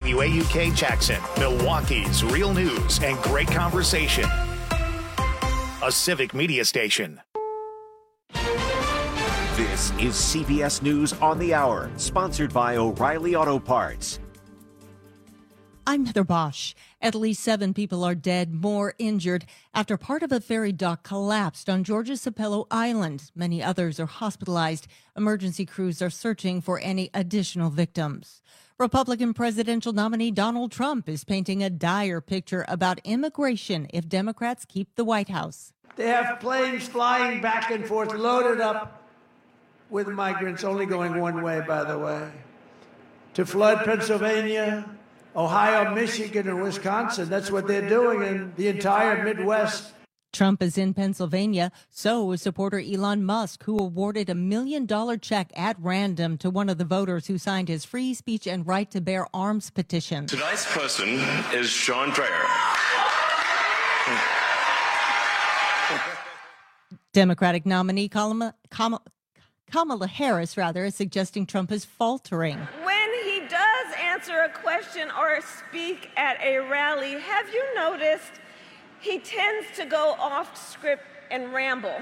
WAUK Jackson, Milwaukee's real news and great conversation. A civic media station. This is CBS News on the Hour, sponsored by O'Reilly Auto Parts. I'm Heather Bosch. At least 7 people are dead, more injured, after part of a ferry dock collapsed on Georgia's Sapelo Island. Many others are hospitalized. Emergency crews are searching for any additional victims. Republican presidential nominee Donald Trump is painting a dire picture about immigration if Democrats keep the White House. They have planes flying back and forth, loaded up with migrants, only going one way, by the way, to flood Pennsylvania, Ohio, Michigan, and Wisconsin. That's what they're doing in the entire Midwest. Trump is in Pennsylvania. So is supporter Elon Musk, who awarded $1 million check at random to one of the voters who signed his free speech and right to bear arms petition. Tonight's person is Sean Dreyer. Democratic nominee Kamala Harris, is suggesting Trump is faltering. When he does answer a question or speak at a rally, have you noticed he tends to go off script and ramble?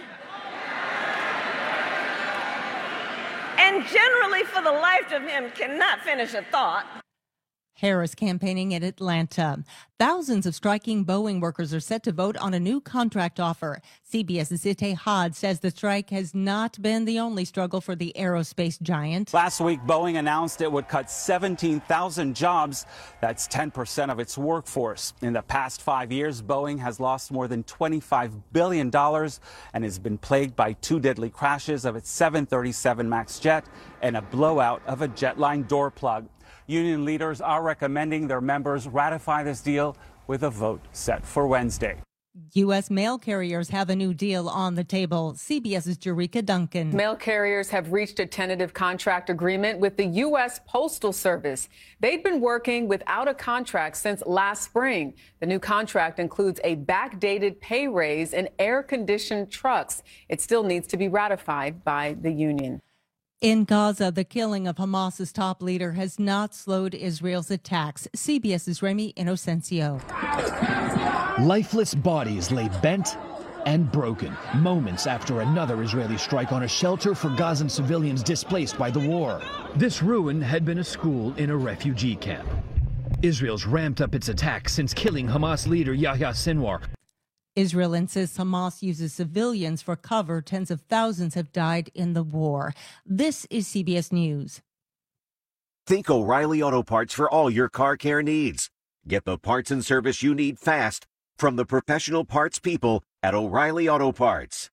And generally, for the life of him, cannot finish a thought. Harris campaigning in Atlanta. Thousands of striking Boeing workers are set to vote on a new contract offer. CBS's Itay Hod says the strike has not been the only struggle for the aerospace giant. Last week, Boeing announced it would cut 17,000 jobs. That's 10% of its workforce. In the past 5 years, Boeing has lost more than $25 billion and has been plagued by 2 deadly crashes of its 737 MAX jet and a blowout of a jetline door plug. Union leaders are recommending their members ratify this deal with a vote set for Wednesday. U.S. mail carriers have a new deal on the table. CBS's Jerika Duncan. Mail carriers have reached a tentative contract agreement with the U.S. Postal Service. They'd been working without a contract since last spring. The new contract includes a backdated pay raise and air-conditioned trucks. It still needs to be ratified by the union. In Gaza, the killing of Hamas's top leader has not slowed Israel's attacks. CBS's Remy Inocencio. Lifeless bodies lay bent and broken moments after another Israeli strike on a shelter for Gazan civilians displaced by the war. This ruin had been a school in a refugee camp. Israel's ramped up its attacks since killing Hamas leader Yahya Sinwar. Israel insists Hamas uses civilians for cover. Tens of thousands have died in the war. This is CBS News. Think O'Reilly Auto Parts for all your car care needs. Get the parts and service you need fast from the professional parts people at O'Reilly Auto Parts.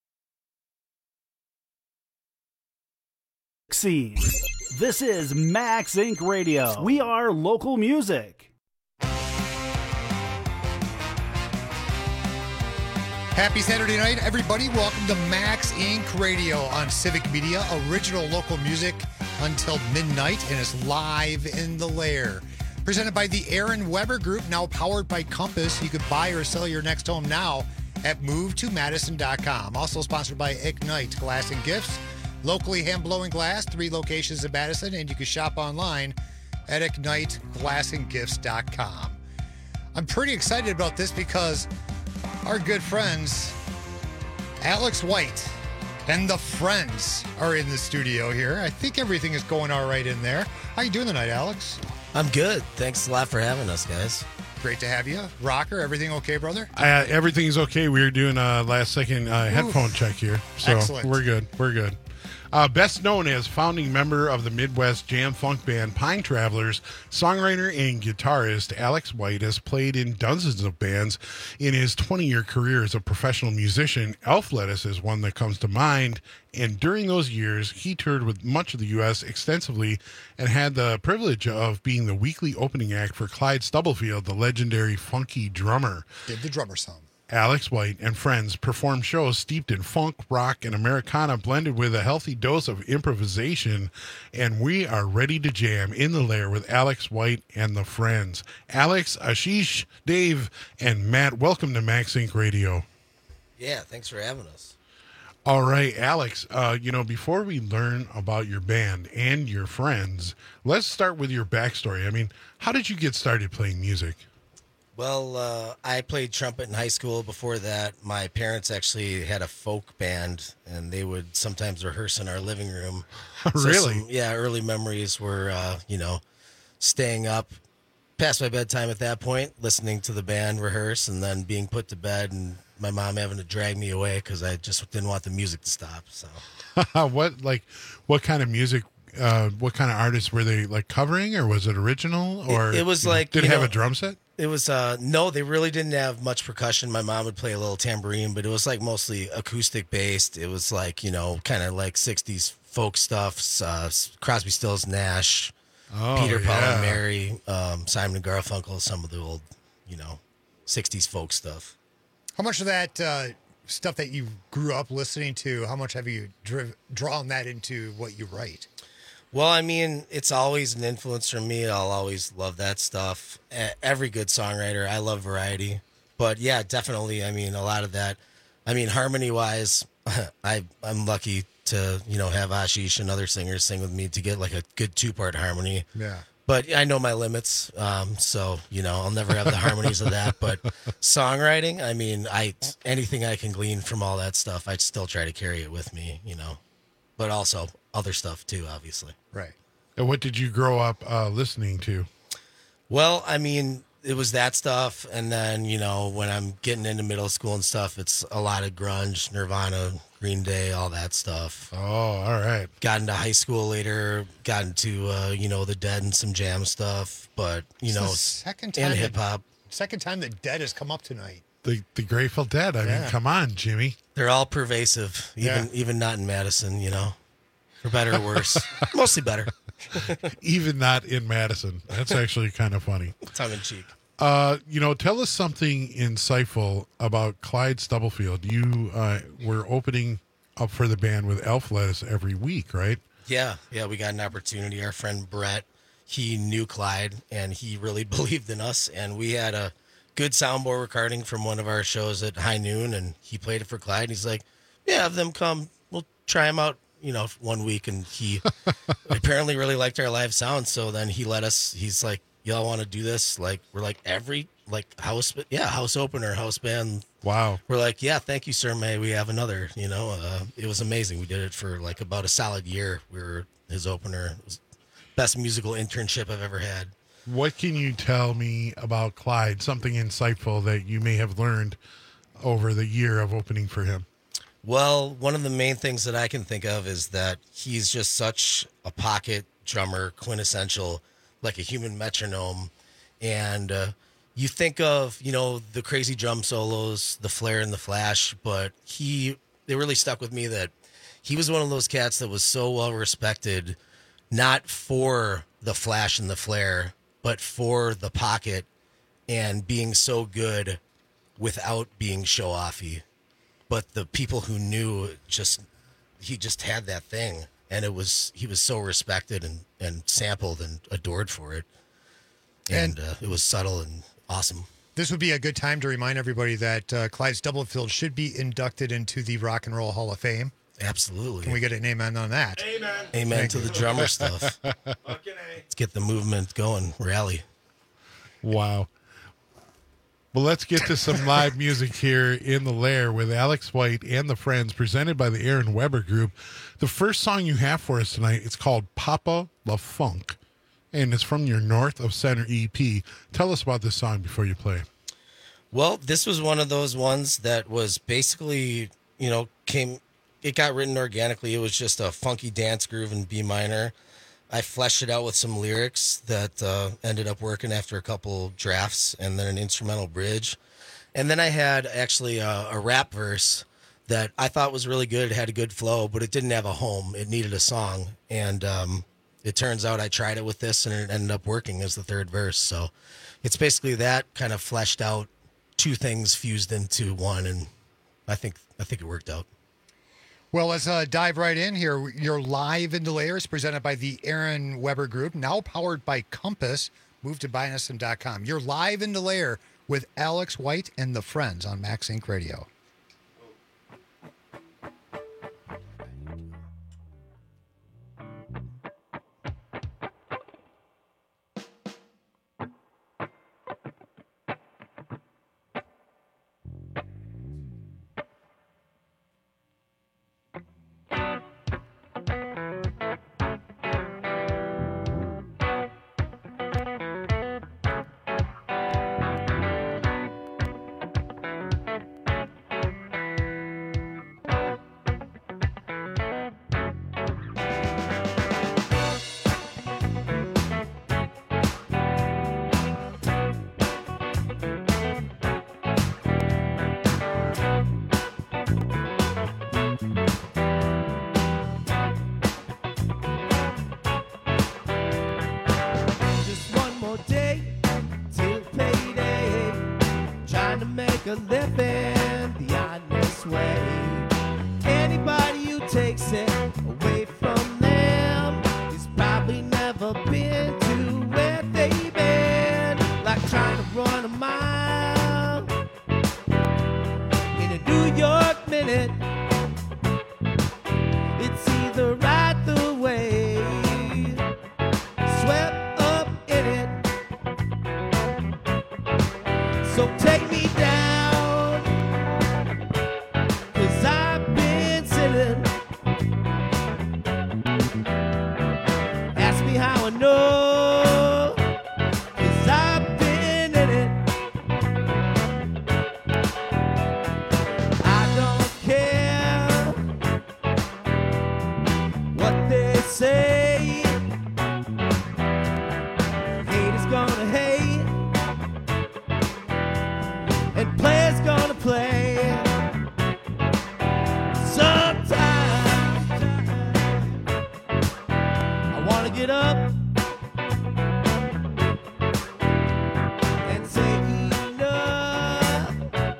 This is Max Inc. Radio. We are local music. Happy Saturday night, everybody. Welcome to Max Inc. Radio on Civic Media, original local music until midnight, and it's live in the lair. Presented by the Aaron Weber Group, now powered by Compass. You could buy or sell your next home now at movetomadison.com. Also sponsored by Ignite Glass and Gifts, locally hand-blowing glass, 3 locations in Madison, and you can shop online at igniteglassandgifts.com. I'm pretty excited about this because our good friends, Alex White and the Friends, are in the studio here. I think everything is going all right in there. How you doing tonight, Alex? I'm good. Thanks a lot for having us, guys. Great to have you. Rocker, everything okay, brother? Everything's okay. We were doing a last-second headphone check here. So excellent. We're good. Best known as founding member of the Midwest jam funk band Pine Travelers, songwriter and guitarist Alex White has played in dozens of bands in his 20-year career as a professional musician. Elf Lettuce is one that comes to mind, and during those years, he toured with much of the U.S. extensively and had the privilege of being the weekly opening act for Clyde Stubblefield, the legendary funky drummer. Did the drummer song. Alex White and Friends perform shows steeped in funk, rock, and Americana blended with a healthy dose of improvisation, and we are ready to jam in the lair with Alex White and the Friends. Alex, Ashish, Dave, and Matt, welcome to Max Inc. Radio. Yeah, thanks for having us. All right, Alex, before we learn about your band and your friends, let's start with your backstory. I mean, how did you get started playing music? Well, I played trumpet in high school. Before that, my parents actually had a folk band, and they would sometimes rehearse in our living room. Really? Early memories were, staying up past my bedtime at that point, listening to the band rehearse, and then being put to bed, and my mom having to drag me away because I just didn't want the music to stop. So, what kind of music? What kind of artists were they like covering, or was it original? Or it was like, did it have a drum set? It was no, they really didn't have much percussion. My mom would play a little tambourine, but it was like mostly acoustic based. It was like, kind of like 60s folk stuff, Crosby, Stills, Nash, Peter, Paul and Mary, Simon and Garfunkel, some of the old, 60s folk stuff. How much of that stuff that you grew up listening to, how much have you drawn that into what you write? Well, I mean, it's always an influence for me. I'll always love that stuff. Every good songwriter, I love variety. But yeah, definitely, I mean, a lot of that. I mean, harmony-wise, I'm lucky to, have Ashish and other singers sing with me to get like a good 2-part harmony. Yeah. But I know my limits, so, I'll never have the harmonies of that. But songwriting, I mean, anything I can glean from all that stuff, I'd still try to carry it with me, But also other stuff too, obviously. Right. And what did you grow up listening to? Well, I mean, it was that stuff. And then, when I'm getting into middle school and stuff, it's a lot of grunge, Nirvana, Green Day, all that stuff. Oh, all right. Got into high school later, got into, the Dead and some jam stuff. But, It's the second time and hip hop. Second time the Dead has come up tonight. The Grateful Dead. I mean, come on, Jimmy. They're all pervasive, even not in Madison, for better or worse. Mostly better. Even not in Madison. That's actually kind of funny. Tongue in cheek. Tell us something insightful about Clyde Stubblefield. You were opening up for the band with Elf Lettuce every week, right? Yeah, we got an opportunity. Our friend Brett, he knew Clyde, and he really believed in us, and we had a good soundboard recording from one of our shows at High Noon, and he played it for Clyde. He's like, yeah, have them come. We'll try them out, 1 week. And he apparently really liked our live sound. So then he let us, he's like, y'all want to do this? Like, we're like house opener, house band. Wow. We're like, yeah, thank you, sir. May we have another, it was amazing. We did it for like about a solid year. We were his opener. It was best musical internship I've ever had. What can you tell me about Clyde? Something insightful that you may have learned over the year of opening for him? Well, one of the main things that I can think of is that he's just such a pocket drummer, quintessential, like a human metronome. And you think of, the crazy drum solos, the flare and the flash, but they really stuck with me that he was one of those cats that was so well respected, not for the flash and the flare, but for the pocket and being so good without being show-offy. But the people who knew, he just had that thing, and he was so respected and sampled and adored for it. And it was subtle and awesome. This would be a good time to remind everybody that Clyde Stubblefield should be inducted into the Rock and Roll Hall of Fame. Absolutely. Can we get an amen on that? Amen to the drummer stuff. Let's get the movement going. Rally. Wow. Well, let's get to some live music here in the Lair with Alex White and the Friends, presented by the Aaron Weber Group. The first song you have for us tonight, it's called Papa La Funk, and it's from your North of Center EP. Tell us about this song before you play. Well, this was one of those ones that was basically, it got written organically. It was just a funky dance groove in B minor. I fleshed it out with some lyrics that ended up working after a couple drafts, and then an instrumental bridge. And then I had actually a rap verse that I thought was really good. It had a good flow, but it didn't have a home. It needed a song. And it turns out I tried it with this, and it ended up working as the third verse. So it's basically that kind of fleshed out, two things fused into one, and I think it worked out. Well, let's dive right in here. You're live in the Layers, presented by the Aaron Weber Group, now powered by Compass. Move to buynosum.com. You're live in the Lair with Alex White and the Friends on Max Inc. Radio. make a living the honest way. Anybody who takes it away from them has probably never been to where they've been. Like trying to run a mile in a New York minute. It's either right the way, swept up in it. So take me down, 'cause I've been sitting. Ask me how I know, 'cause I've been in it. I don't care what they say. Hate is gonna hate, and players gonna play. Sometimes I wanna get up and say enough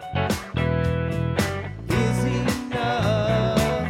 is enough.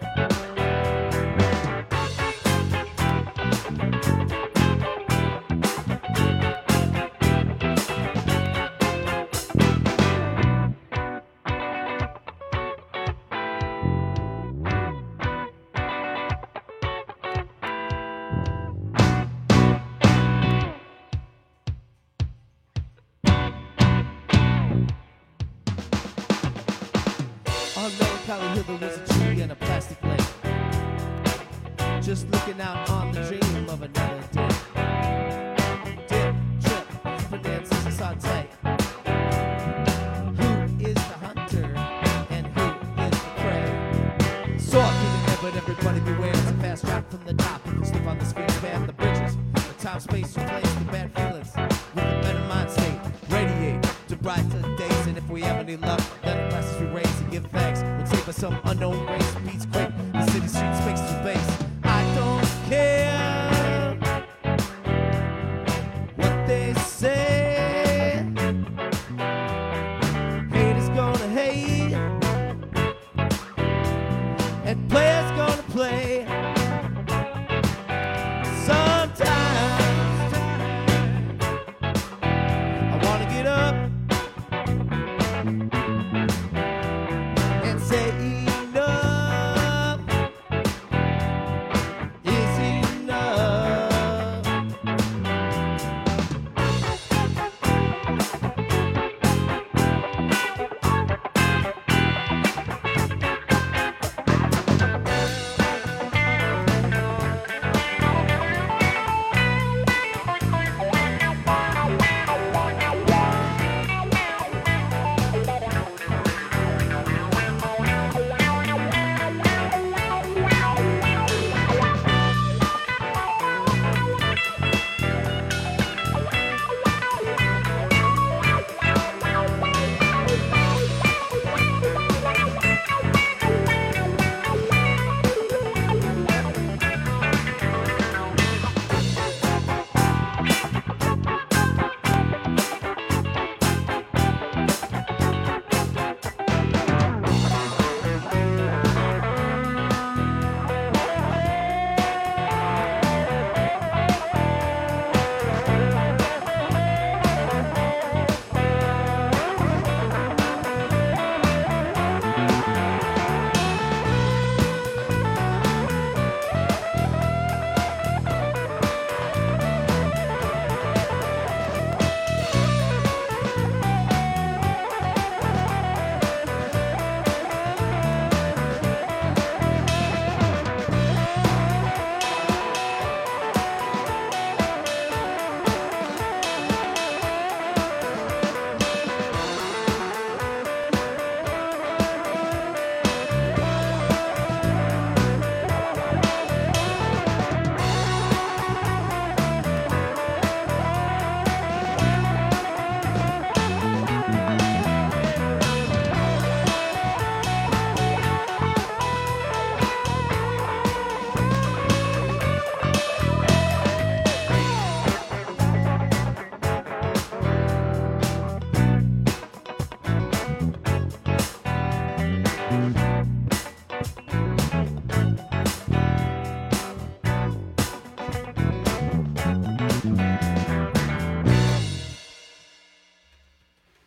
On Melancholy Hill there was a tree and a plastic lake, just looking out on the dream of another day. Dip, trip, finances and saute. Who is the hunter and who is the prey? Sword in the air, but everybody beware. It's a fast drop from the top. If you slip on the screen path, the bridges, the time, space, replace the bad feelings with a better mind state. Radiate to brighter days, and if we have any luck, let the glasses we raise and give thanks. We'll save us some unknown race. Beats quick, the city streets makes to base. I don't care what they say. Hate is gonna hate, and players gonna play. Sometimes I wanna get up and say enough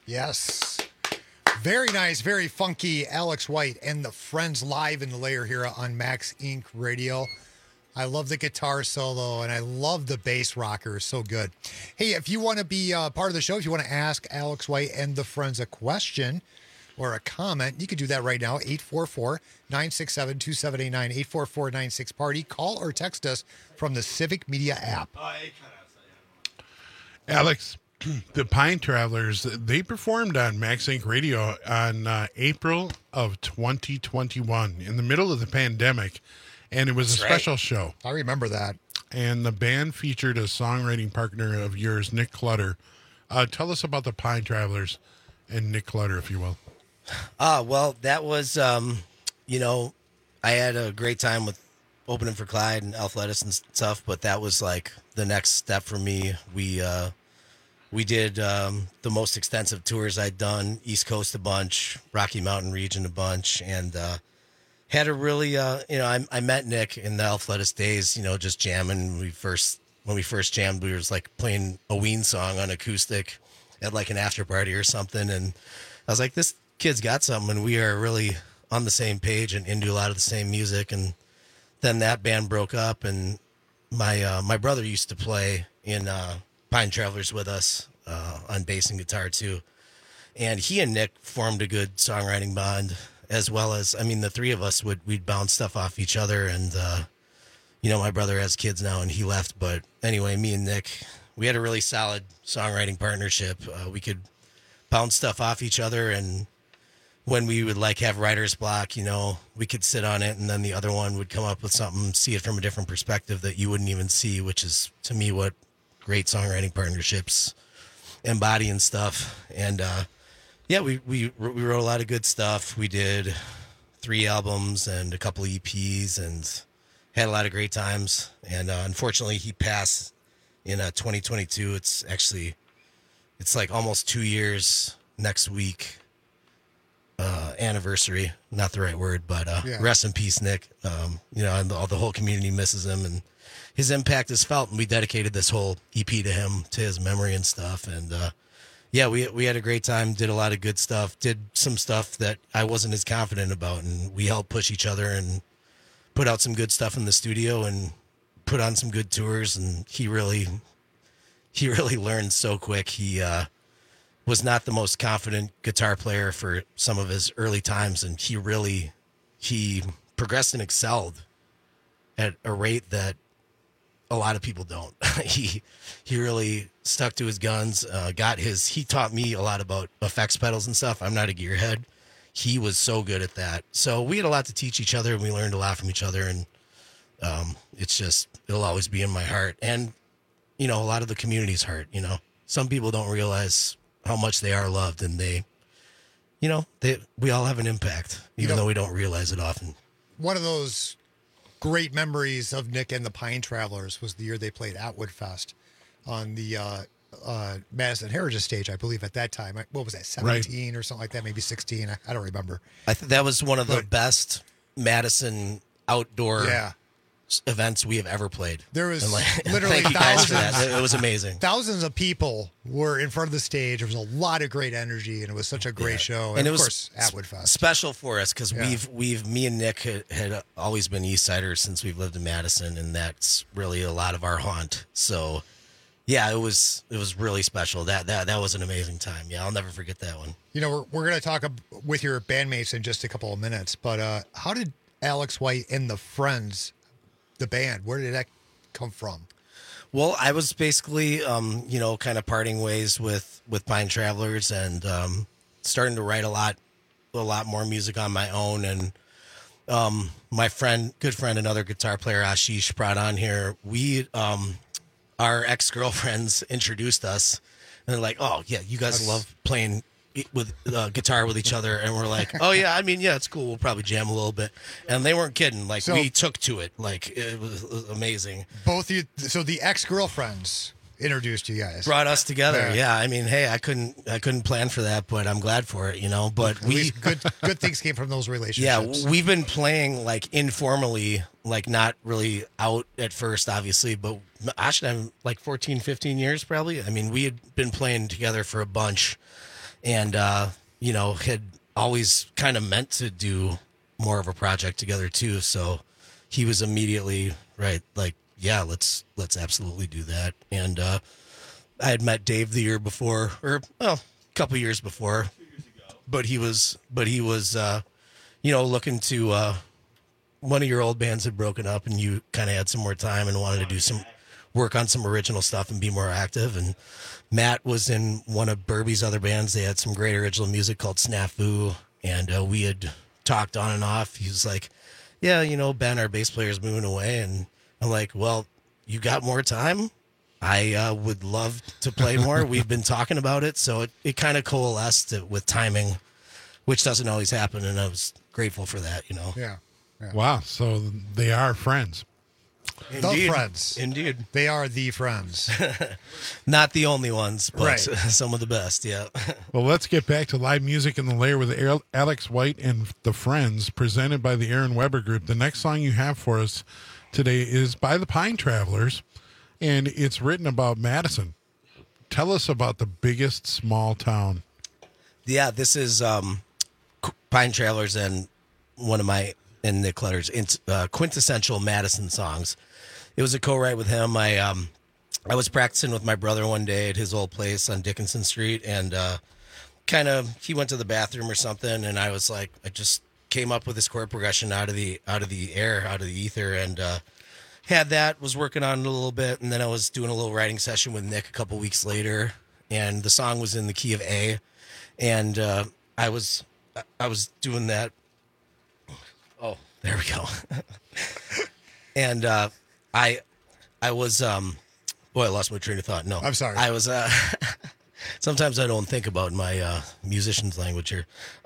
Yes. Very nice, very funky Alex White and the Friends live in the layer here on Max Inc. Radio. I love the guitar solo, and I love the bass rocker. So good. Hey, if you want to be part of the show, if you want to ask Alex White and the Friends a question or a comment, you can do that right now, 844-967-2789, 844-96-PARTY. Call or text us from the Civic Media app. Alex, the Pine Travelers, they performed on Max Inc. Radio on April of 2021 in the middle of the pandemic, and it was a special show. I remember that. And the band featured a songwriting partner of yours, Nick Clutter. Tell us about the Pine Travelers and Nick Clutter, if you will. Well, that was, you know, I had a great time with opening for Clyde and Alpha Lettuce and stuff, but that was like the next step for me. We did the most extensive tours I'd done, East Coast a bunch, Rocky Mountain region a bunch, and had a really, you know, I met Nick in the Alpha Lettuce days, you know, just jamming. When we first jammed, we was like playing a Ween song on acoustic at like an after party or something, and I was like, this kid's got something, and we are really on the same page and into a lot of the same music. And then that band broke up, and my brother used to play in Pine Travelers with us on bass and guitar too, and he and Nick formed a good songwriting bond, as well as, I mean, the three of us we'd bounce stuff off each other. And you know, my brother has kids now and he left, but anyway, me and Nick, we had a really solid songwriting partnership. We could bounce stuff off each other, and when we would like have writer's block, you know, we could sit on it, and then the other one would come up with something, see it from a different perspective that you wouldn't even see, which is to me what great songwriting partnerships embody and stuff. And yeah, we wrote a lot of good stuff. We did 3 albums and a couple of EPs and had a lot of great times. And unfortunately, he passed in 2022. It's like almost 2 years next week. Anniversary, not the right word, but rest in peace, Nick. You know, and the whole community misses him, and his impact is felt. And we dedicated this whole EP to him, to his memory and stuff. And yeah, we had a great time. Did a lot of good stuff. Did some stuff that I wasn't as confident about, and we helped push each other and put out some good stuff in the studio and put on some good tours. And he really learned so quick. He was not the most confident guitar player for some of his early times, and he progressed and excelled at a rate that a lot of people don't. He really stuck to his guns, he taught me a lot about effects pedals and stuff. I'm not a gearhead. He was so good at that. So we had a lot to teach each other, and we learned a lot from each other, and it'll always be in my heart. And, you know, a lot of the community's heart, you know. Some people don't realize how much they are loved, and we all have an impact, even though we don't realize it often. One of those great memories of Nick and the Pine Travelers was the year they played Atwood Fest on the Madison Heritage stage, I believe, at that time. What was that, 17 or something like that, maybe 16? I don't remember. That was one of the best Madison outdoor events we have ever played. There was literally thank you guys for that. It was amazing. Thousands of people were in front of the stage. There was a lot of great energy, and it was such a great show. And it of was course, Atwood Fest. Special for us because me and Nick had always been East Siders since we've lived in Madison, and that's really a lot of our haunt. So yeah, it was really special. That was an amazing time. Yeah, I'll never forget that one. You know, we're going to talk with your bandmates in just a couple of minutes, but how did Alex White and the Friends, the band, where did that come from? Well, I was basically, you know, kind of parting ways with Pine Travelers and starting to write a lot more music on my own. And my good friend, another guitar player, Ashish, brought on here. Our ex-girlfriends introduced us, and they're like, "Oh yeah, you guys love playing with guitar with each other," and we're like, "Oh yeah, I mean, yeah, it's cool. We'll probably jam a little bit." And they weren't kidding. Like, we took to it. Like, it was amazing. So the ex-girlfriends introduced you guys, brought us together. Yeah, I mean, hey, I couldn't plan for that, but I'm glad for it. You know, but good things came from those relationships. Yeah, we've been playing like informally, like not really out at first, obviously, but Ash and I, like 14, 15 years probably. I mean, we had been playing together for a bunch. and had always kind of meant to do more of a project together too. So he was immediately right, like, yeah, let's absolutely do that. And I had met Dave the year before, or a couple years before, but he was looking to one of your old bands had broken up, and you kind of had some more time and wanted to do some work on some original stuff and be more active. And Matt was in one of Burby's other bands. They had some great original music called Snafu, and we had talked on and off. He was like, yeah, Ben, our bass player, is moving away. And I'm like, well, you got more time? I would love to play more. We've been talking about it. So it kind of coalesced with timing, which doesn't always happen. And I was grateful for that, Yeah. Wow. So they are friends. Indeed. The friends. Indeed. They are the friends. Not the only ones, but right. Some of the best, yeah. Well, let's get back to live music in the Lair with Alex White and the Friends, presented by the Aaron Weber Group. The next song you have for us today is by the Pine Travelers, and it's written about Madison. Tell us about the biggest small town. Yeah, this is Pine Travelers and one of my, and Nick Clutter's quintessential Madison songs. It was a co-write with him. I was practicing with my brother one day at his old place on Dickinson Street, and he went to the bathroom or something, and I was like, I just came up with this chord progression out of the ether, and had that, was working on it a little bit, and then I was doing a little writing session with Nick a couple weeks later, and the song was in the key of A, and I was doing that. Oh, there we go. And I was boy, I lost my train of thought. No, I'm sorry. I was sometimes I don't think about my musician's language here.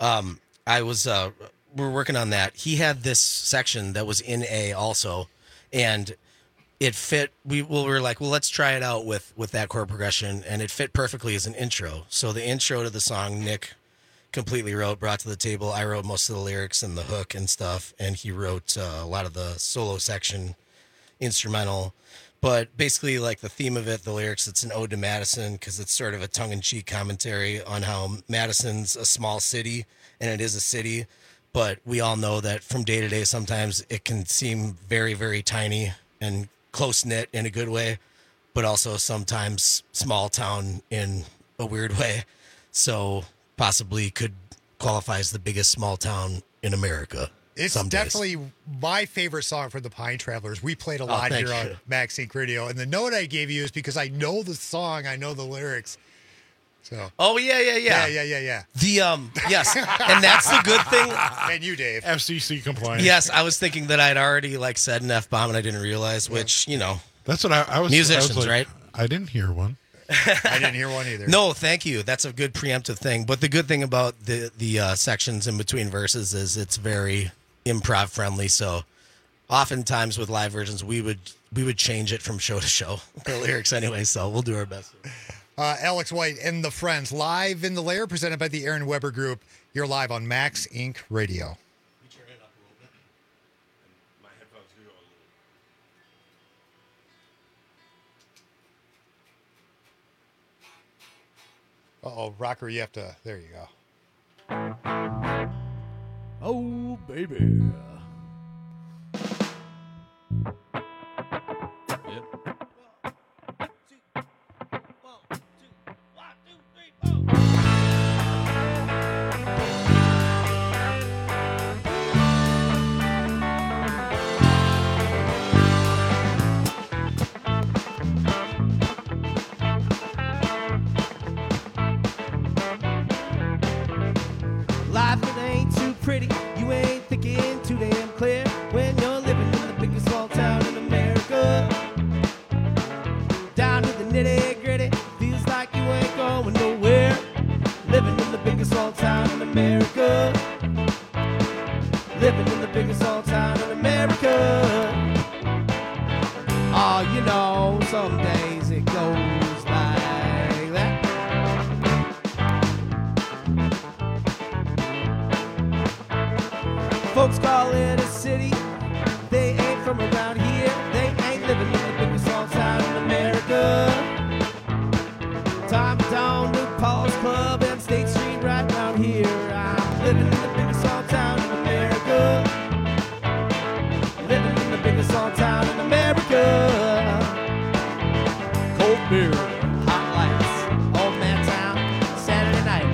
We're working on that. He had this section that was in A also, and it fit. We were like, well, let's try it out with that chord progression, and it fit perfectly as an intro. So the intro to the song, Nick completely brought to the table. I wrote most of the lyrics and the hook and stuff, and he wrote a lot of the solo section, instrumental. But basically, like, the theme of it, the lyrics, it's an ode to Madison, because it's sort of a tongue-in-cheek commentary on how Madison's a small city, and it is a city, but we all know that from day to day, sometimes it can seem very, very tiny and close-knit in a good way, but also sometimes small town in a weird way. So possibly could qualify as the biggest small town in America. It's definitely my favorite song from the Pine Travelers. We played a lot here on Max Inc. Radio, and the note I gave you is because I know the song, I know the lyrics. So. Oh yeah. The yes, and that's the good thing. And you, Dave, FCC compliant. Yes, I was thinking that I'd already said an F-bomb and I didn't realize, which that's what I was. Musicians, I was like, right? I didn't hear one. I didn't hear one either. No, thank you. That's a good preemptive thing. But the good thing about the sections in between verses is it's very improv friendly. So oftentimes with live versions, we would change it from show to show, the lyrics anyway. So we'll do our best. Alex White and the Friends, live in the Lair, presented by the Aaron Weber Group. You're live on Max Inc. Radio. Uh-oh, rocker, you have to... There you go. Oh, baby. Life, it ain't too pretty. You ain't thinking too damn clear when you're living in the biggest small town in America. Down to the nitty gritty, feels like you ain't going nowhere. Living in the biggest small town in America. Living in the biggest small town in America. Oh, you know, some days it goes like that. Folks call it a city. They ain't from around here. They ain't living in the biggest small town in America. Time to town Luke Paul's Club and State Street right down here. I'm living in the biggest small town in America. Living in the biggest small town in America. Cold beer, hot lights, old man town, Saturday night.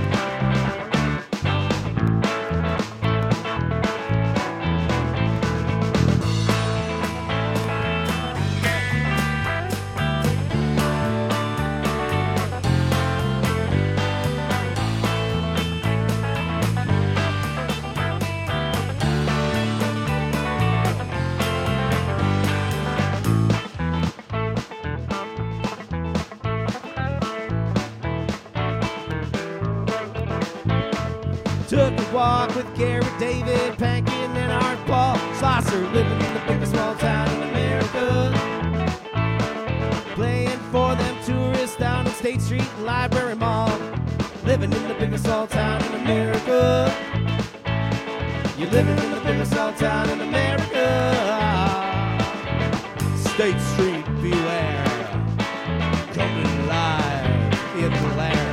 Took a walk with Garrett, David, Pankin, and Art Paul Slosser, living in the biggest small town in America. Playing for them tourists down in State Street and Library Mall. Living in the biggest small town in America. You're living in the biggest small town in America. State Street, beware. Coming live in the lair.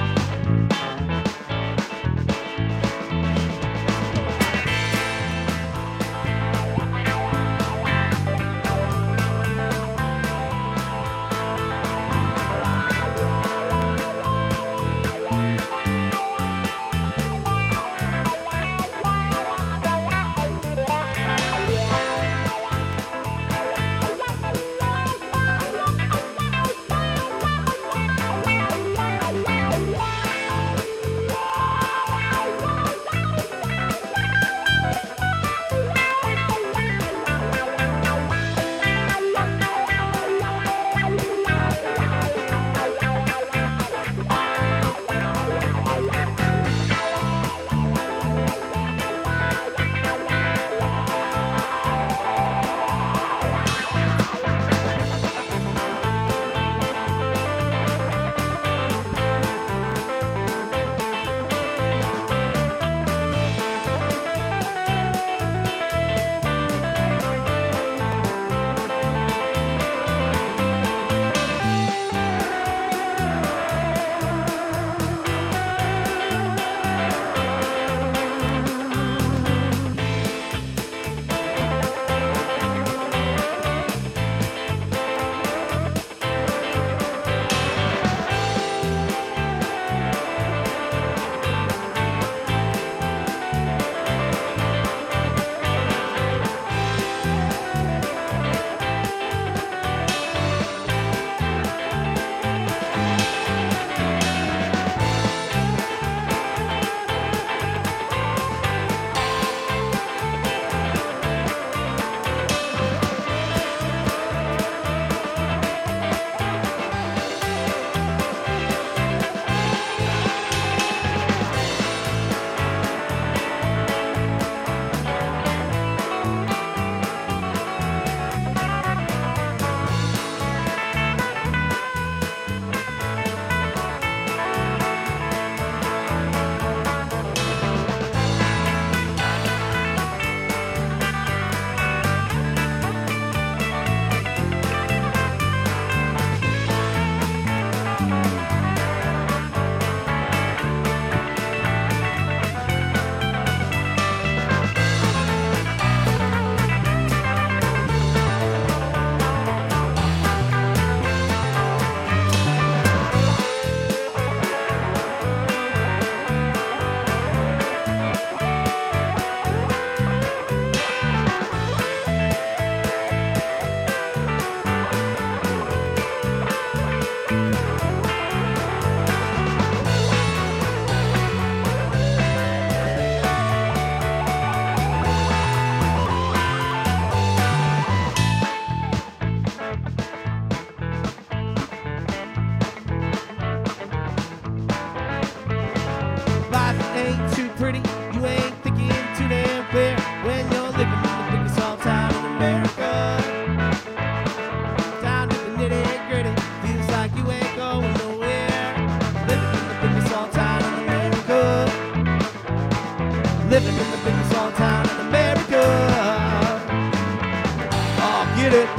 living in the biggest small town in America. Oh, get it.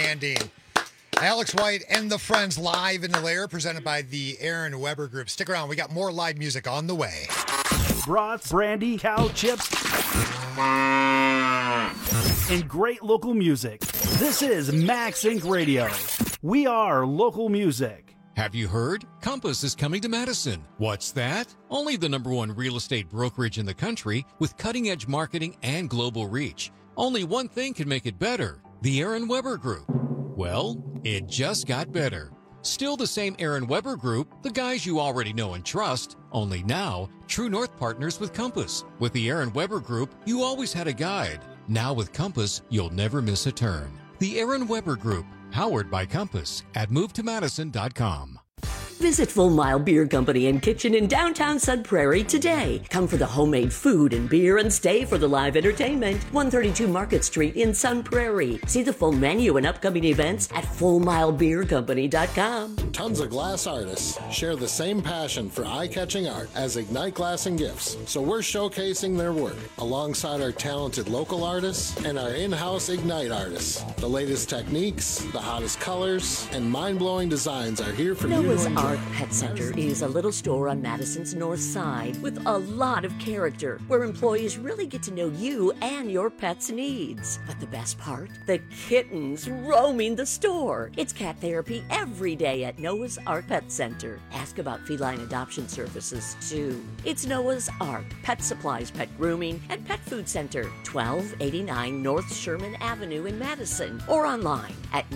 outstanding. Alex White and the Friends live in the lair, presented by the Aaron Weber Group. Stick around. We got more live music on the way. Brats, brandy, cow chips, and great local music. This is Max Inc. Radio. We are local music. Have you heard? Compass is coming to Madison. What's that? Only the #1 real estate brokerage in the country with cutting-edge marketing and global reach. Only one thing can make it better: the Aaron Weber Group. Well, it just got better. Still the same Aaron Weber Group, the guys you already know and trust, only now, True North partners with Compass. With the Aaron Weber Group, you always had a guide. Now with Compass, you'll never miss a turn. The Aaron Weber Group, powered by Compass, at movetomadison.com. Visit Full Mile Beer Company and Kitchen in downtown Sun Prairie today. Come for the homemade food and beer and stay for the live entertainment. 132 Market Street in Sun Prairie. See the full menu and upcoming events at FullMileBeerCompany.com. Tons of glass artists share the same passion for eye-catching art as Ignite Glass and Gifts, so we're showcasing their work alongside our talented local artists and our in-house Ignite artists. The latest techniques, the hottest colors, and mind-blowing designs are here for you to enjoy. Art Pet Center is a little store on Madison's north side with a lot of character where employees really get to know you and your pet's needs. But the best part? The kittens roaming the store. It's cat therapy every day at Noah's Ark Pet Center. Ask about feline adoption services too. It's Noah's Ark Pet Supplies, Pet Grooming, and Pet Food Center, 1289 North Sherman Avenue in Madison, or online at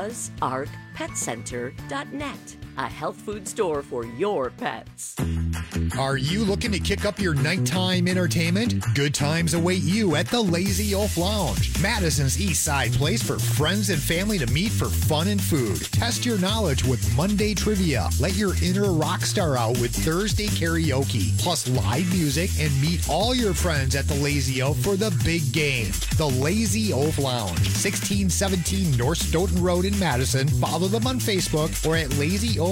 noahsarkpetcenter.net. A health food store for your pets. Are you looking to kick up your nighttime entertainment? Good times await you at the Lazy Oaf Lounge, Madison's East Side place for friends and family to meet for fun and food. Test your knowledge with Monday trivia. Let your inner rock star out with Thursday karaoke, plus live music, and meet all your friends at the Lazy Oaf for the big game. The Lazy Oaf Lounge, 1617 North Stoughton Road in Madison. Follow them on Facebook or at lazyOafLounge.com.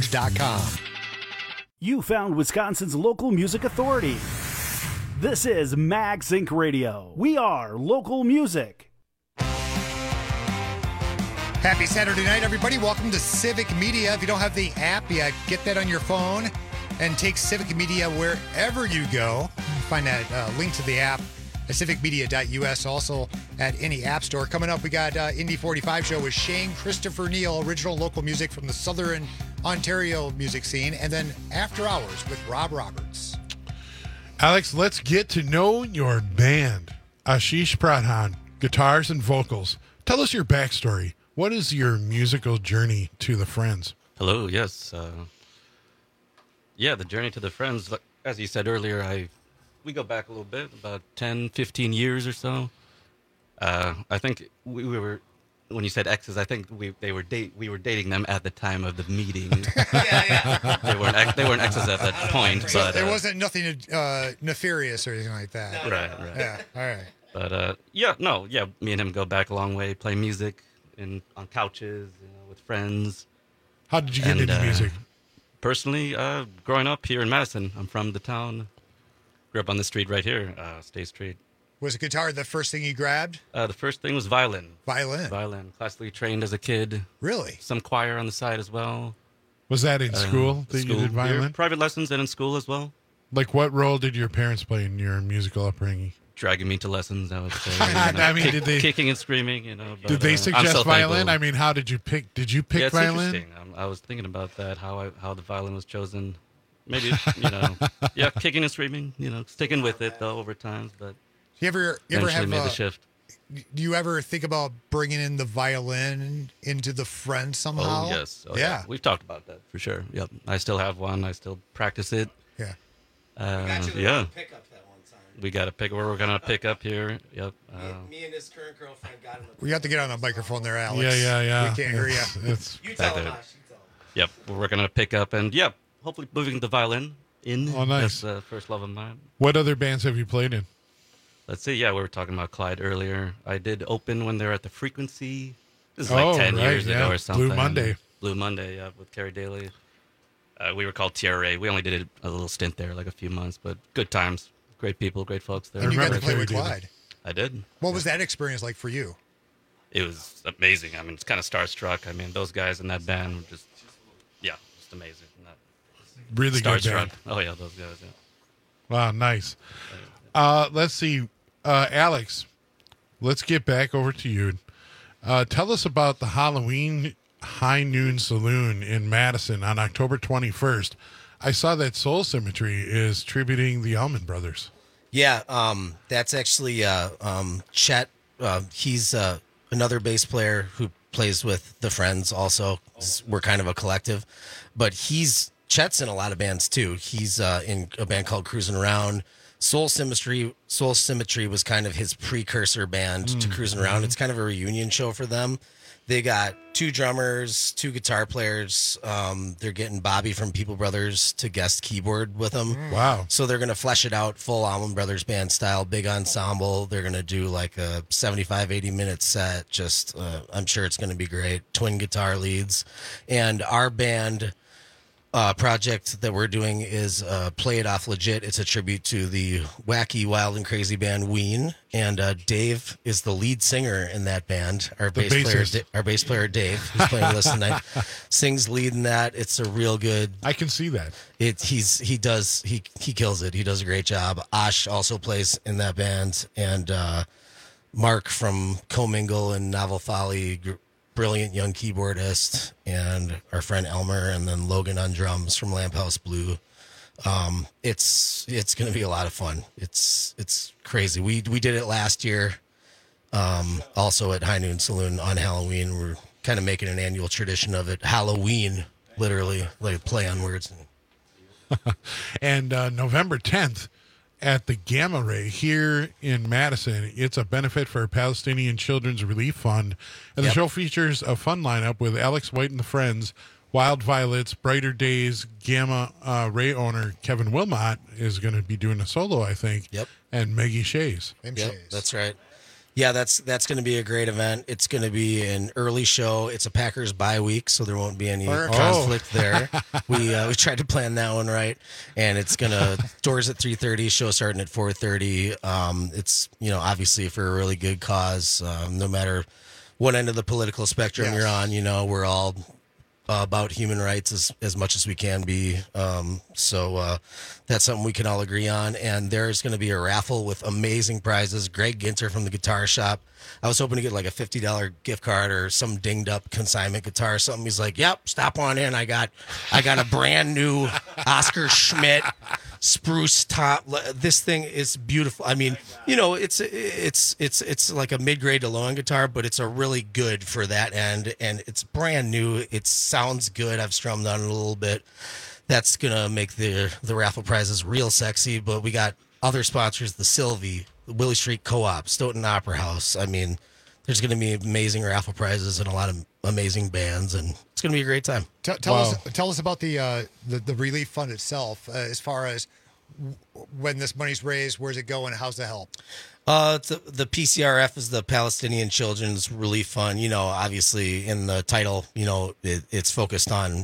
You found Wisconsin's local music authority. This is Max Inc. Radio. We are local music. Happy Saturday night, everybody. Welcome to Civic Media. If you don't have the app yet, get that on your phone and take Civic Media wherever you go. Find that link to the app at civicmedia.us, also at any app store. Coming up, we got Indy 45 show with Shane Christopher Neal, original local music from the Southern Ontario music scene, and then After Hours with Rob Roberts. Alex, let's get to know your band. Ashish Pradhan, guitars and vocals. Tell us your backstory. What is your musical journey to the Friends? Hello, yes. The journey to the Friends, as you said earlier, we go back a little bit, about 10, 15 years or so. I think we were, when you said exes, I think we were dating them at the time of the meeting. Yeah. They weren't exes at that point. So but there wasn't nothing nefarious or anything like that. Right. Yeah, all right. But me and him go back a long way, play music on couches, with friends. How did you get into music? Personally, growing up here in Madison, I'm from the town. Grew up on the street right here, State Street. Was guitar the first thing you grabbed? The first thing was violin. Violin. Classically trained as a kid. Really? Some choir on the side as well. Was that in school that you did violin? Private lessons and in school as well. Like, what role did your parents play in your musical upbringing? Dragging me to lessons, I would say. I mean, did they kicking and screaming? But, did they suggest violin? I mean, how did you pick? Did you pick violin? Interesting. I was thinking about that. How the violin was chosen. Maybe kicking and screaming. Sticking with it though over time. But you ever have made the shift? Do you ever think about bringing in the violin into the Friends somehow? Oh yes. Yeah. We've talked about that for sure. Yep. I still have one. I still practice it. Yeah. Pick up that one time. We got to pick where we're gonna pick up here. Yep. Me and his current girlfriend got him. We have to get on a microphone there, Alex. Yeah. We can't hear you. You tell him. Yep. We're gonna pick up and hopefully moving the violin in. Oh, nice. That's first love of mine. What other bands have you played in? Let's see. Yeah, we were talking about Clyde earlier. I did open when they were at the Frequency. This is like 10 years ago or something. Blue Monday, with Carrie Daly. We were called TRA. We only did a little stint there, like a few months, but good times. Great people, great folks there. And you got to play with Clyde. I did. What was that experience like for you? it was amazing. I mean, it's kind of starstruck. I mean, those guys in that band were just amazing. Really good band. Oh yeah, those guys. Yeah. Wow, nice. Let's see, Alex. Let's get back over to you. Tell us about the Halloween High Noon Saloon in Madison on October 21st. I saw that Soul Symmetry is tributing the Allman Brothers. Yeah, that's actually Chet. He's another bass player who plays with the Friends also. We're kind of a collective. But Chet's in a lot of bands too. He's in a band called Cruising Around. Soul Symmetry was kind of his precursor band to Cruising Around. It's kind of a reunion show for them. They got 2 drummers, 2 guitar players. They're getting Bobby from People Brothers to guest keyboard with them. Wow. So they're going to flesh it out full Allman Brothers band style, big ensemble. They're going to do like a 75, 80-minute set. Just, I'm sure it's going to be great. Twin guitar leads. And our band project that we're doing is Play It Off Legit. It's a tribute to the wacky, wild, and crazy band Ween. And Dave is the lead singer in that band. Our bass player Dave, who's playing with us tonight, sings lead in that. It's a real good. I can see that. He kills it. He does a great job. Ash also plays in that band, and Mark from Commingle and Novel Folly. Brilliant young keyboardist, and our friend Elmer, and then Logan on drums from Lamp House Blue. It's going to be a lot of fun. It's crazy. We did it last year, also at High Noon Saloon on Halloween. We're kind of making an annual tradition of it. Halloween, literally, like play on words. And November 10th at the Gamma Ray here in Madison. It's a benefit for Palestinian Children's Relief Fund. And the show features a fun lineup with Alex White and the Friends, Wild Violets, Brighter Days. Gamma Ray owner Kevin Wilmot is going to be doing a solo, I think. Yep. And Maggie Shays. That's right. Yeah, that's going to be a great event. It's going to be an early show. It's a Packers bye week, so there won't be any conflict there. We tried to plan that one right, and it's going to doors at 3:30, show starting at 4:30. It's obviously for a really good cause. No matter what end of the political spectrum you're on, we're all about human rights as much as we can be. So that's something we can all agree on. And there's going to be a raffle with amazing prizes. Greg Ginter from the Guitar Shop. I was hoping to get like a $50 gift card or some dinged up consignment guitar or something. He's like, "Yep, stop on in. I got a brand new Oscar Schmidt spruce top. This thing is beautiful. I mean, it's like a mid-grade to low-end guitar, but it's a really good for that end, and it's brand new. It sounds good. I've strummed on it a little bit. That's gonna make the raffle prizes real sexy. But we got other sponsors: the Sylvie, the Willie Street Co-op, Stoughton Opera House. I mean, there's gonna be amazing raffle prizes and a lot of amazing bands, and it's gonna be a great time. Tell us about the relief fund itself, as far as when this money's raised, where's it going, how's it help? The PCRF is the Palestinian Children's Relief Fund. Obviously in the title, it's focused on,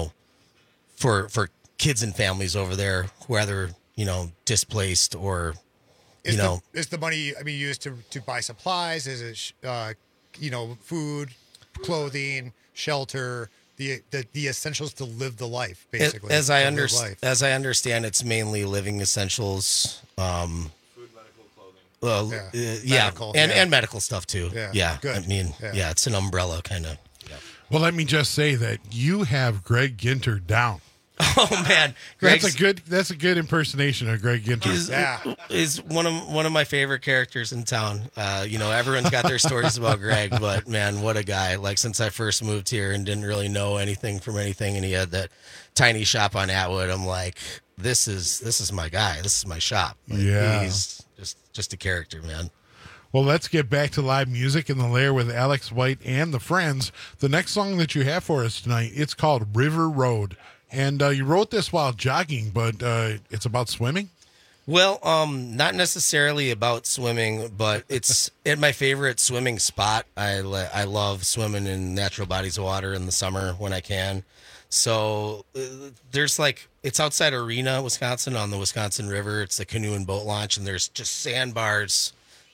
for kids and families over there, whether, displaced or, is the money, used to buy supplies? Is it, food, clothing, shelter, the essentials to live the life, basically? As I understand, it's mainly living essentials. Food, medical, clothing. And medical stuff too. Yeah. Good. It's an umbrella kind of. Yeah. Well, let me just say that you have Greg Ginter down. Oh man, that's a good impersonation of Greg Ginter. Is one of my favorite characters in town. Everyone's got their stories about Greg, but man, what a guy! Like, since I first moved here and didn't really know anything from anything, and he had that tiny shop on Atwood, I'm like, this is my guy. This is my shop. Like, he's just a character, man. Well, let's get back to live music in the Lair with Alex White and the Friends. The next song that you have for us tonight, it's called River Road. And you wrote this while jogging, but it's about swimming? Well, not necessarily about swimming, but it's at my favorite swimming spot. I love swimming in natural bodies of water in the summer when I can. So there's it's outside Arena, Wisconsin, on the Wisconsin River. It's the canoe and boat launch, and there's just sandbars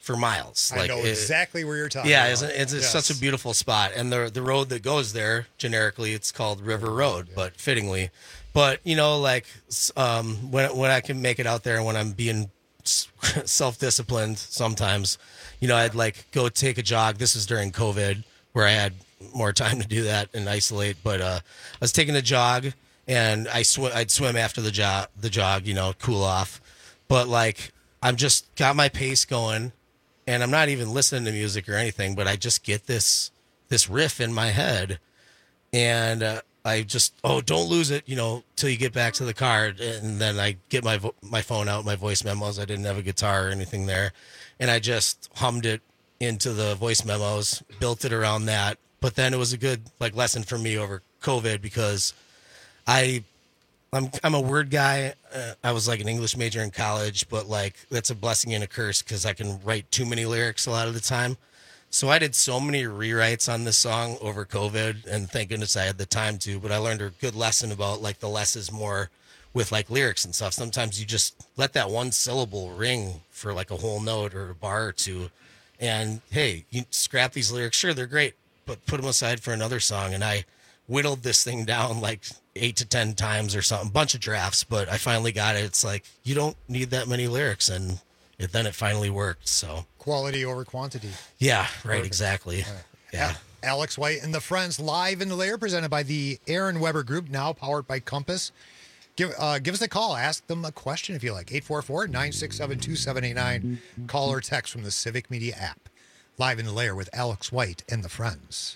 for miles. I know exactly where you're talking yeah, about. It's such a beautiful spot. And the road that goes there, generically, it's called River Road, but fittingly. But, you know, like when I can make it out there and when I'm being self-disciplined sometimes, you know, I'd like go take a jog. This was during COVID where I had more time to do that and isolate. But I was taking a jog and I'd swim after the jog, you know, cool off. But like I'm just got my pace going. And I'm not even listening to music or anything, but I just get this riff in my head, and I just don't lose it, you know, till you get back to the car, and then I get my phone out, my voice memos. I didn't have a guitar or anything there, and I just hummed it into the voice memos, built it around that. But then it was a good like lesson for me over COVID because I'm a word guy. I was like an English major in college, but like that's a blessing and a curse because I can write too many lyrics a lot of the time. So I did so many rewrites on this song over COVID, and thank goodness I had the time to. But I learned a good lesson about like the less is more with like lyrics and stuff. Sometimes you just let that one syllable ring for like a whole note or a bar or two, and hey, you scrap these lyrics. Sure, they're great, but put them aside for another song. And I whittled this thing down like 8 to 10 times or something, bunch of drafts, but I finally got it. It's like, you don't need that many lyrics. And then it finally worked. So quality over quantity. Yeah, right. Perfect. Exactly. Right. Yeah. Alex White and the Friends live in the lair presented by the Aaron Weber Group, now powered by Compass. Give us a call. Ask them a question if you like. 844-967-2789. Call or text from the Civic Media app. Live in the lair with Alex White and the Friends.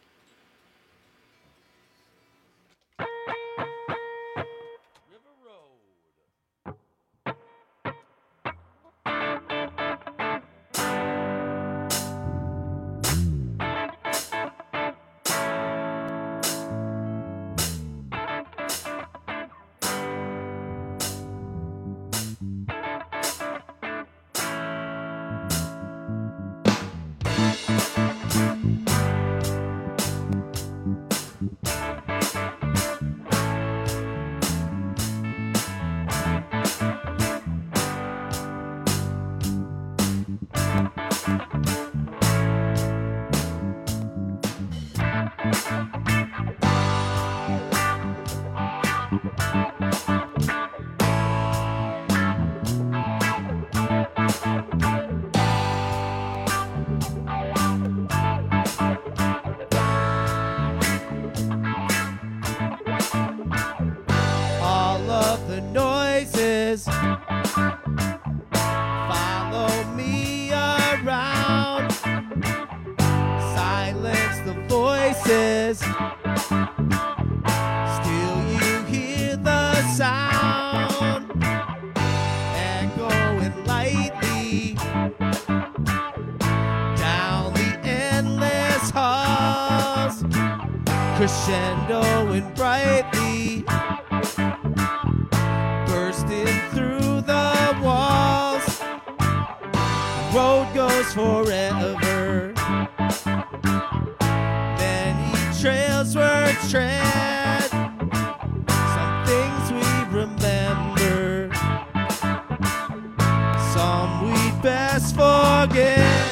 Crescendoing brightly, bursting through the walls. Road goes forever. Many trails were tread. Some things we remember, some we'd best forget.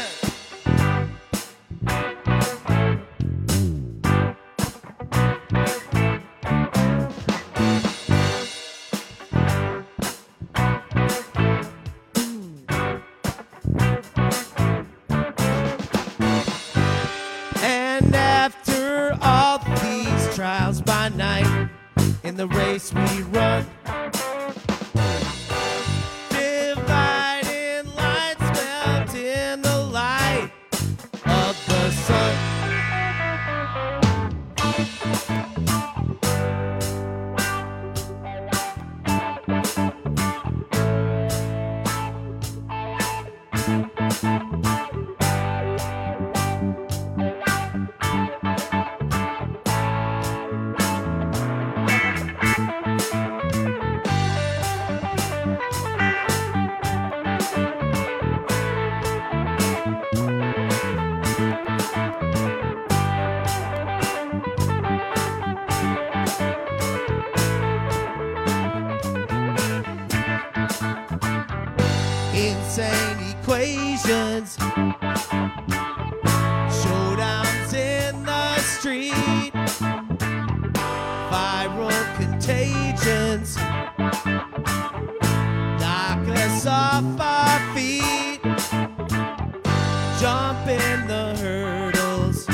In the race we run, dividing lines melt in the light of the sun. dance off our feet, jumping the hurdles,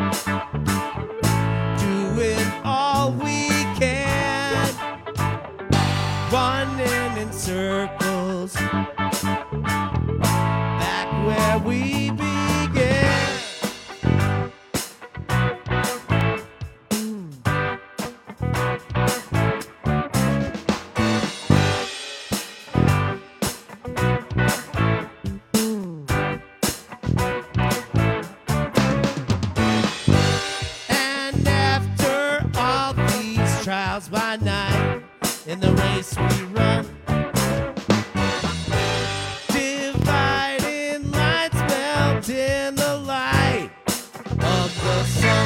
doing all we can, running in circles, back where we began. And after all these trials by night, in the race we run, dividing lines melt in the light of the sun.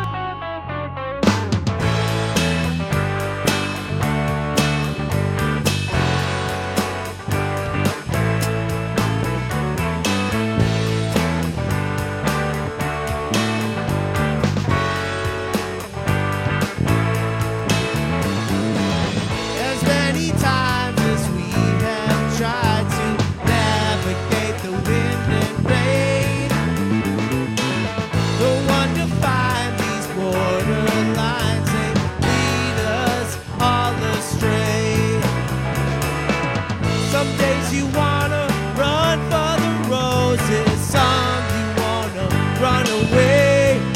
As many times as we have tried to navigate the wind and rain, the one to find these borderlines, they lead us all astray. Some days you wanna run for the roses, some you wanna run away.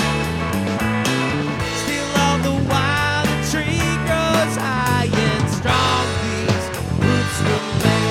Still all the while the tree grows high and strong, these roots remain.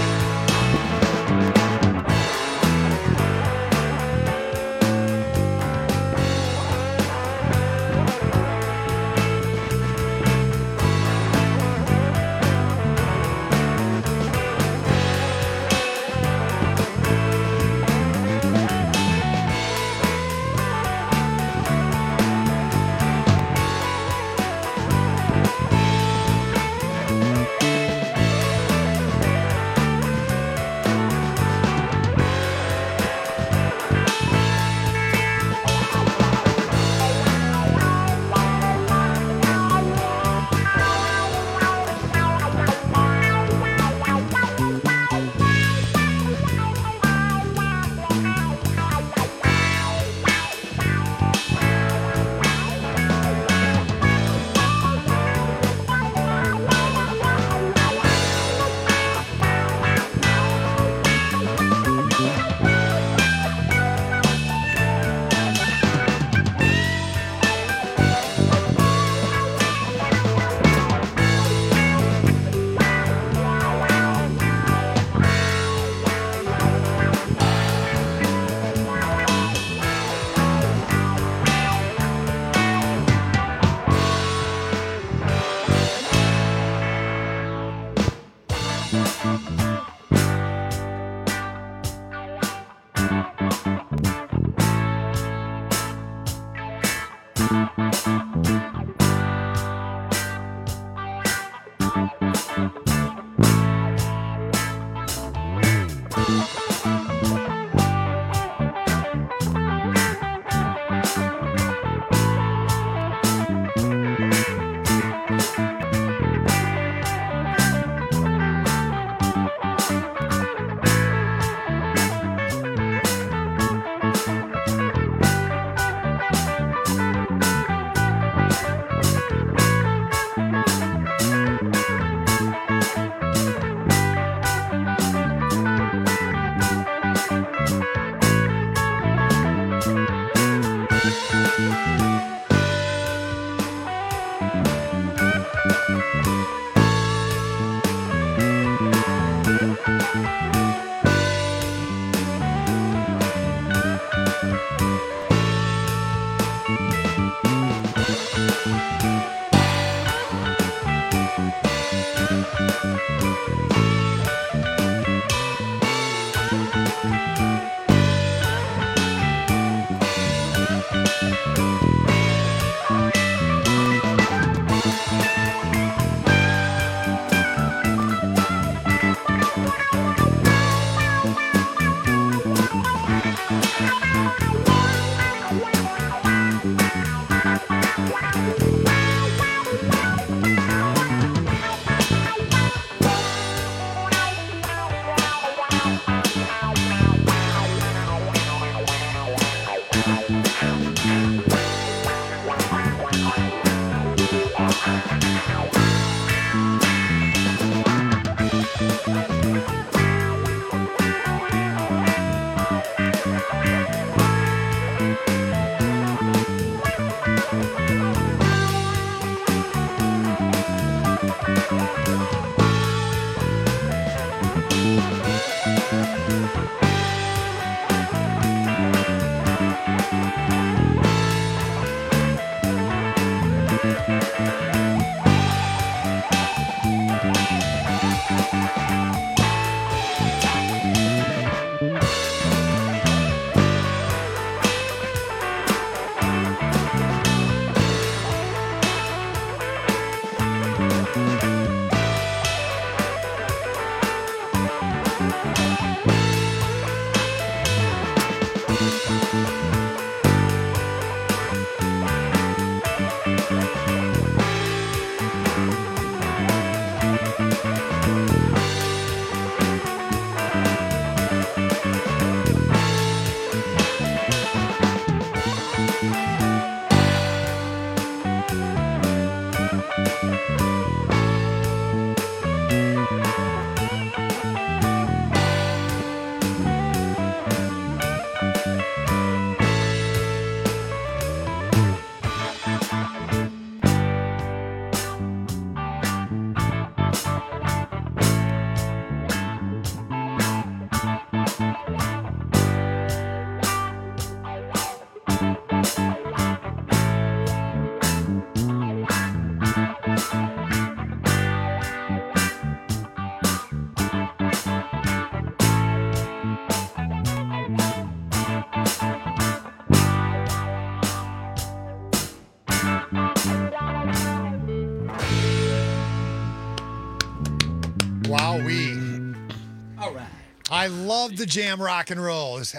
I love the jam rock and roll. It's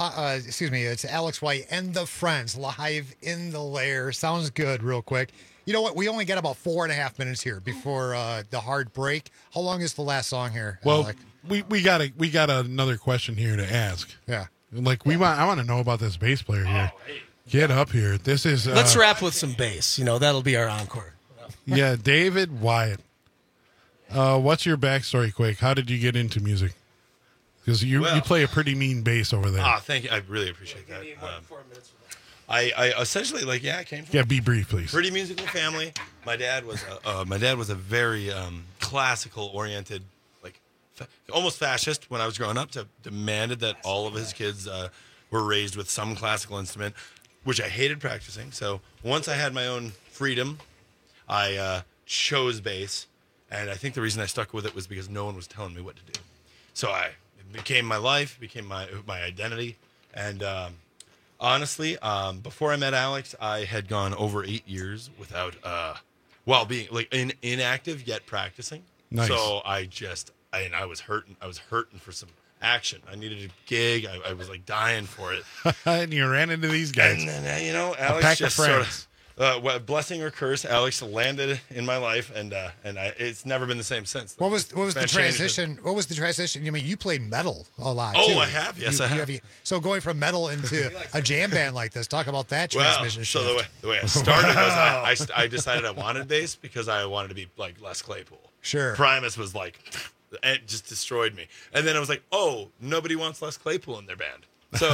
Alex White and the Friends live in the lair. Sounds good real quick. You know what? We only got about 4.5 minutes here before the hard break. How long is the last song here, Well, Alec? we got another question here to ask. Yeah. I want to know about this bass player here. Get up here. This is Let's wrap with some bass. That'll be our encore. Yeah, David Wyatt. What's your backstory, quick? How did you get into music? Because you play a pretty mean bass over there. Thank you. I really appreciate that. I essentially I came from be brief, please. Pretty musical family. My dad was a very classical oriented, almost fascist when I was growing up. Demanded that all of his kids were raised with some classical instrument, which I hated practicing. So once I had my own freedom, I chose bass, and I think the reason I stuck with it was because no one was telling me what to do. So it became my life, became my identity, and honestly, before I met Alex, I had gone over 8 years without, while being inactive yet practicing. Nice. So I was hurting. I was hurting for some action. I needed a gig. I was dying for it. And you ran into these guys. And then Alex just sort of. Blessing or curse, Alex landed in my life, and it's never been the same since. What was the transition? What was the transition? You played metal a lot. Oh, too. I have. Yes, I have. So going from metal into a jam band like this, talk about that transmission. So the way I started was I decided I wanted bass because I wanted to be like Les Claypool. Sure. Primus was it just destroyed me, and then I was like, oh, nobody wants Les Claypool in their band. So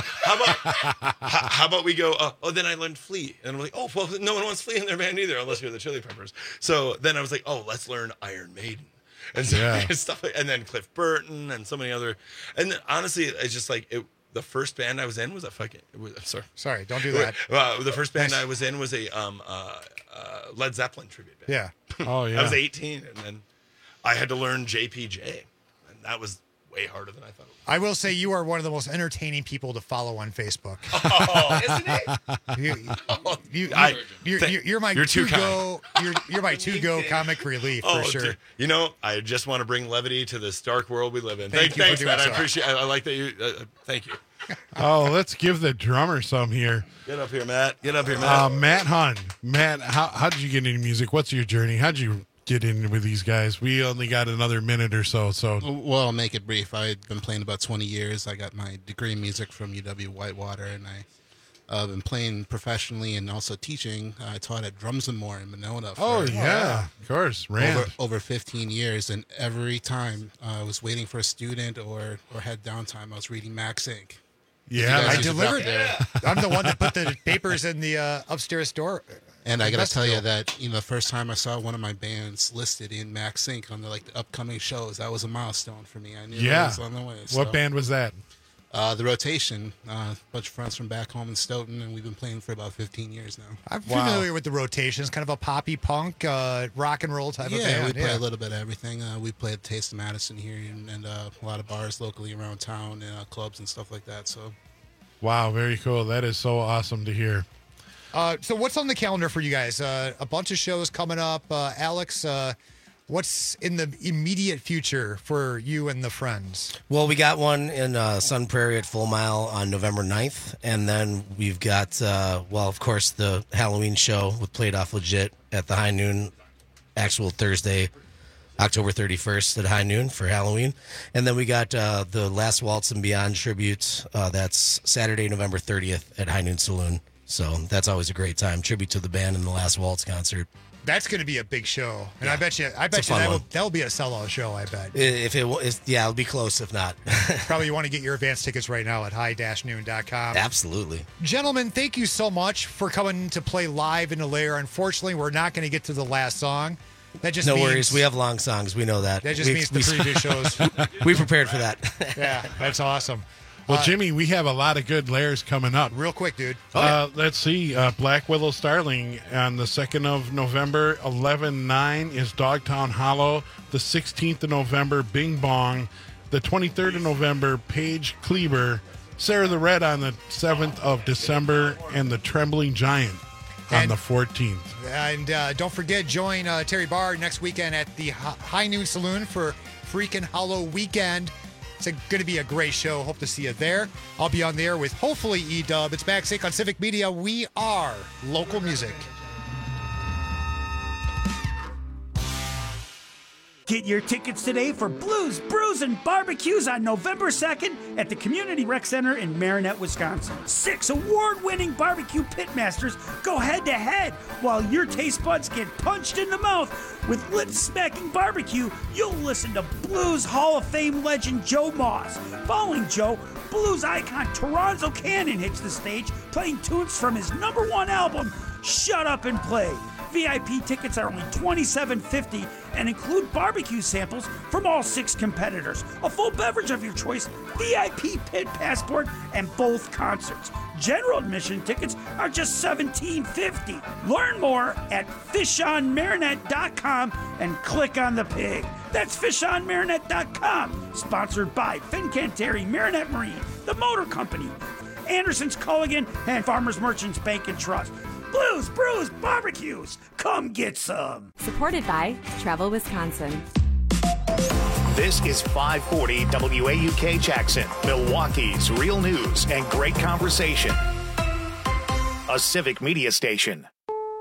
how about we go? Then I learned Flea, and I'm like, oh, well, no one wants Flea in their band either, unless you're the Chili Peppers. So then I was like, oh, let's learn Iron Maiden, and stuff and then Cliff Burton and so many other. And then, honestly, it's just the first band I was in was sorry, don't do that. The first band I was in was a Led Zeppelin tribute band. Yeah. Oh yeah. I was 18, and then I had to learn JPJ, and that was way harder than I thought it was. I will say you are one of the most entertaining people to follow on Facebook. Oh, isn't it? You're my you're my to-go comic relief for sure. I just want to bring levity to this dark world we live in. Thanks, Matt. I appreciate. I like that you. Thank you. Oh, let's give the drummer some here. Get up here, Matt. Matt Hun. Matt, how did you get into music? What's your journey? How'd you get in with these guys? We only got another minute or so. Well, I'll make it brief. I've been playing about 20 years. I got my degree in music from UW-Whitewater, and I've been playing professionally and also teaching. I taught at Drums and More in Monona for of course, over 15 years, and every time I was waiting for a student or had downtime, I was reading Max Inc. Yeah, I delivered. I'm the one that put the papers in the upstairs door. And I got That's to tell you cool. that, the first time I saw one of my bands listed in Max Inc. on the upcoming shows, that was a milestone for me. I knew it was on the way. What band was that? The Rotation. A bunch of friends from back home in Stoughton, and we've been playing for about 15 years now. I'm familiar with the Rotations, kind of a poppy punk, rock and roll type of Yeah, band. we play a little bit of everything. We play at Taste of Madison here and a lot of bars locally around town and clubs and stuff like that. So, Wow, very cool. That is so awesome to hear. So what's on the calendar for you guys? A bunch of shows coming up. Alex, what's in the immediate future for you and the friends? Well, we got one in Sun Prairie at Full Mile on November 9th. And then we've got, of course, the Halloween show with Played Off Legit at the High Noon, actual Thursday, October 31st at High Noon for Halloween. And then we got the Last Waltz and Beyond tribute. That's Saturday, November 30th at High Noon Saloon. So that's always a great time. Tribute to the band and the Last Waltz concert. That's going to be a big show, and I bet you It's a fun one. that'll be a sellout show. I bet. If it is, it'll be close. If not, Probably you want to get your advance tickets right now at high-noon.com. Absolutely. Gentlemen, thank you so much for coming to play live in the lair. Unfortunately, we're not going to get to the last song. That just no means, worries. We have long songs. We know that. That just means the previous shows. We prepared for that. Yeah, that's awesome. Well, Jimmy, we have a lot of good layers coming up. Real quick, dude. Let's see. Black Willow Starling on the 2nd of November, 11/9 is Dogtown Hollow. The 16th of November, Bing Bong. The 23rd of November, Paige Kleber. Sarah the Red on the 7th of December, and the Trembling Giant on the 14th. And don't forget, join Terry Barr next weekend at the High Noon Saloon for Freaking Hollow Weekend. It's going to be a great show. Hope to see you there. I'll be on there with hopefully E-Dub. It's Max Inc. on Civic Media. We are local music. Get your tickets today for Blues, Brews, and Barbecues on November 2nd at the Community Rec Center in Marinette, Wisconsin. 6 award-winning barbecue pitmasters go head-to-head while your taste buds get punched in the mouth. With lip-smacking barbecue, you'll listen to Blues Hall of Fame legend Joe Moss. Following Joe, blues icon Toronzo Cannon hits the stage, playing tunes from his #1 album, Shut Up and Play. VIP tickets are only $27.50 and include barbecue samples from all 6 competitors, a full beverage of your choice, VIP pit passport, and both concerts. General admission tickets are just $17.50. Learn more at fishonmarinette.com and click on the pig. That's fishonmarinette.com. Sponsored by Fincantieri Marinette Marine, the Motor Company, Anderson's Culligan, and Farmers Merchants Bank and Trust. Blues, Brews, Barbecues. Come get some. Supported by Travel Wisconsin. This is 540 WAUK Jackson, Milwaukee's real news and great conversation. A Civic Media station.